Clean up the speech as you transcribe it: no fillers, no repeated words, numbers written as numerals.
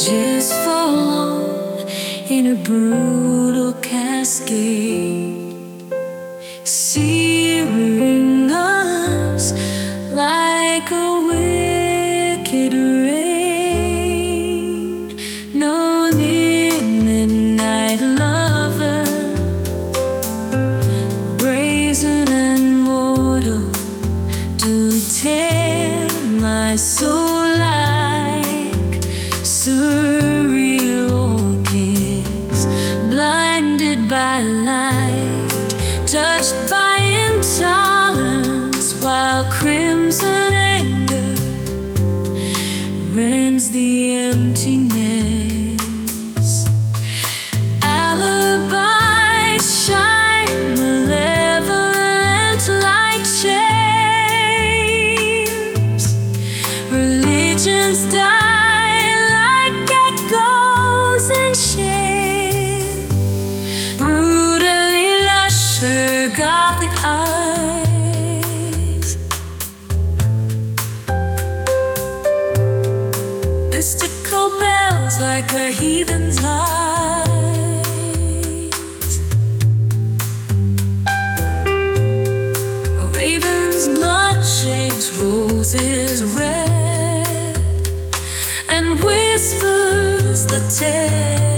Bridges fall in a brutal cascade, searing us like a wicked rain. No near midnight lover, brazen and mortal, to tear my soul like surreal orchids, blinded by light, touched by intolerance, while crimson anger rends the emptiness. Alibis shine malevolent like chains. Religions die like echoes in shame. Brutally lush her gothic eyes. Mystical bells like a heathen's eyes. A raven's blood shakes roses red and whispers the tale.